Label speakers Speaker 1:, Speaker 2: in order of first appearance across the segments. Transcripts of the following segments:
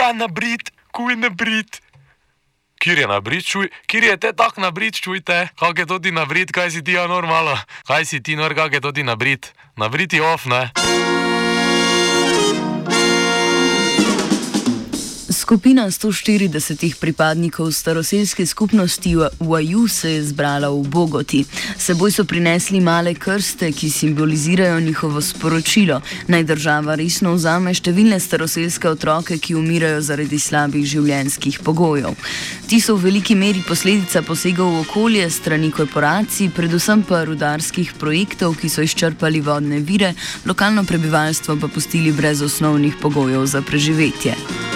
Speaker 1: ka nabrit, kuj nabrit. Kjer je nabrit, čuj, kjer je te tak nabrit, čujte, kak je to ti nabrit, kaj si ti normalo, kaj si ti kak je to ti nabrit, nabrit je off, ne?
Speaker 2: Skupina 140 pripadnikov staroselske skupnosti v Aju se je zbrala v Bogoti. Seboj so prinesli male krste, ki simbolizirajo njihovo sporočilo, naj država resno vzame številne staroselske otroke, ki umirajo zaradi slabih življenjskih pogojev. Ti so v veliki meri posledica posegov v okolje strani korporacij, predvsem pa rudarskih projektov, ki so izčrpali vodne vire, lokalno prebivalstvo pa pustili brez osnovnih pogojev za preživetje.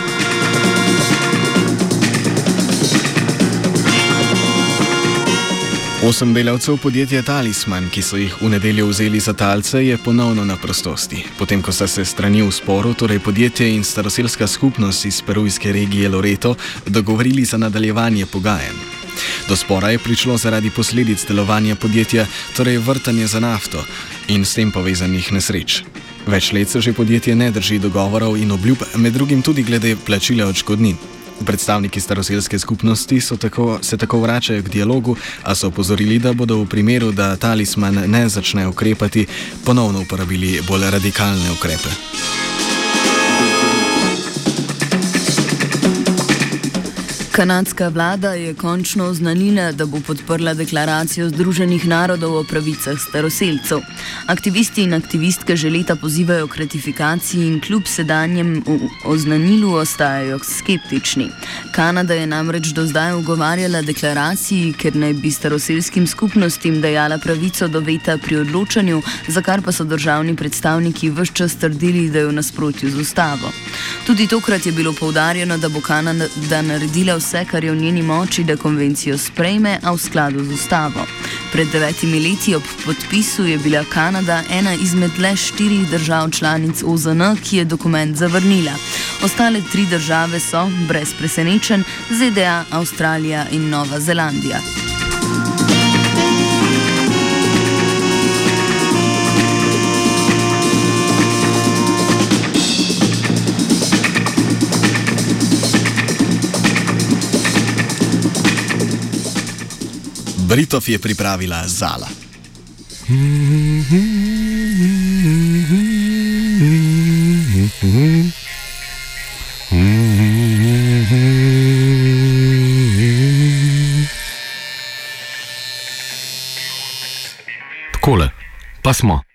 Speaker 3: Osem delavcev podjetja Talisman, ki so jih v nedeljo vzeli za talce, je ponovno na prostosti. Potem, ko sta se strani v sporu, torej podjetje in staroselska skupnost iz perujske regije Loreto, dogovorili za nadaljevanje pogajanj. Do spora je prišlo zaradi posledic delovanja podjetja, torej vrtanje za nafto in s tem povezanih nesreč. Več let se že podjetje ne drži dogovorov in obljub, med drugim tudi glede plačila odškodnin. Predstavniki staroselske skupnosti se tako vračajo k dialogu, a so opozorili, da bodo v primeru, da Talisman ne začne ukrepati, ponovno uporabili bolj radikalne ukrepe.
Speaker 2: Kanadska vlada je končno oznanila, da bo podprla deklaracijo Združenih narodov o pravicah staroselcev. Aktivisti in aktivistke že leta pozivajo k ratifikaciji in kljub sedanjem oznanilu ostajajo skeptični. Kanada je namreč do zdaj ugovarjala deklaraciji, ker naj bi staroselskim skupnostim dajala pravico do veta pri odločanju, za kar pa so državni predstavniki ves čas trdili, da je v nasprotju z ustavo. Tudi tokrat je bilo poudarjeno, da bo Kanada naredila vse, kar je v njeni moči, da konvencijo sprejme, a v skladu z ustavo. Pred 9 leti ob podpisu je bila Kanada ena izmed le 4 držav članic OZN, ki je dokument zavrnila. Ostale 3 države so, brez presenečenj, ZDA, Avstralija in Nova Zelandija.
Speaker 3: Britov je pripravila Zala.
Speaker 1: Takole, pa smo.